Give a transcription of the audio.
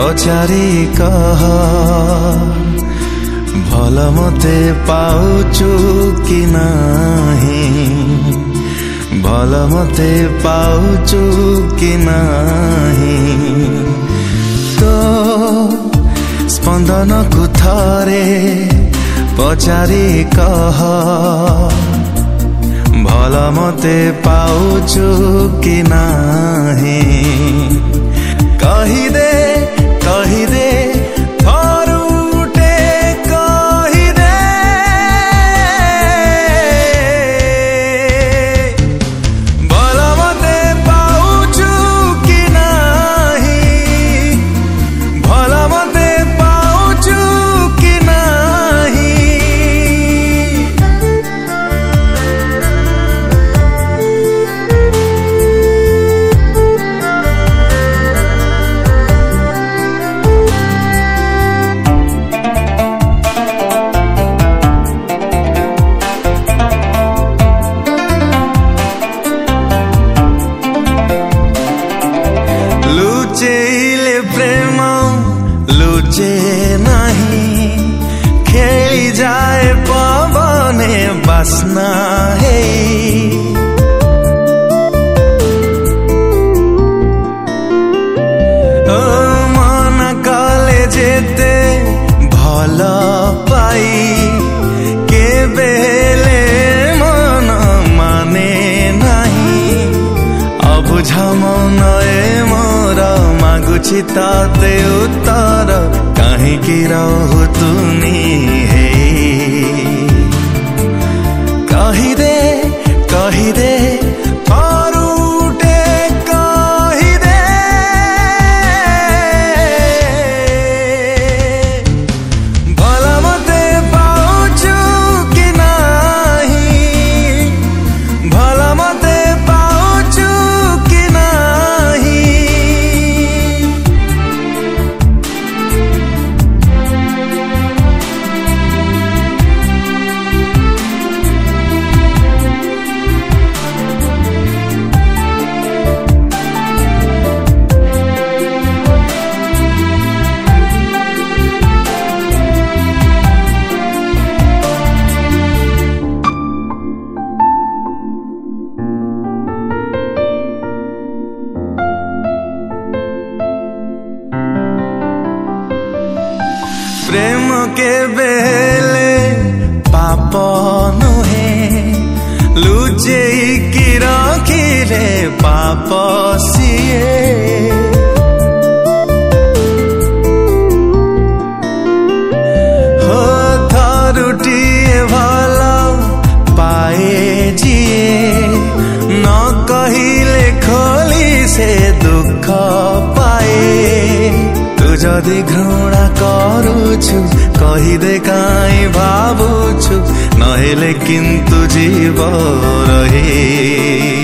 पचारि कह भल मते पाउछु कि नाही, भल मते पाउछु कि नाही। तो स्पंदन को थरे पचारि कह भल मते पाउछु कि नाही। कहिदे कहिदे थरुटे कहिदे भल मते पाउछु कि नाही, भल मते पाउछु कि नाही। लुचेइले प्रेम लुचे नहीं, खेली जाए पवने बास्ना है। ओ मन कले जेते भल पाई के बेले मन माने नहीं। अबुझ मनए मागुछि ताते उत्तर काहेकि रहु तुनी हे। कहिदे कहिदे थरुटे कहिदे भल मते पाउछु कि नाही, भल मते पाउछु कि नाही। प्रेम के बेले पाप नुहे, लुचेई कि रखिले पाप सिए। हो थरुटिए भल पाए जिए, न कहिले खोली से दुख पाए। तू जदि घृणा करुछु कहिदे काई भावुछु, नहेले किंतु जीव रहे।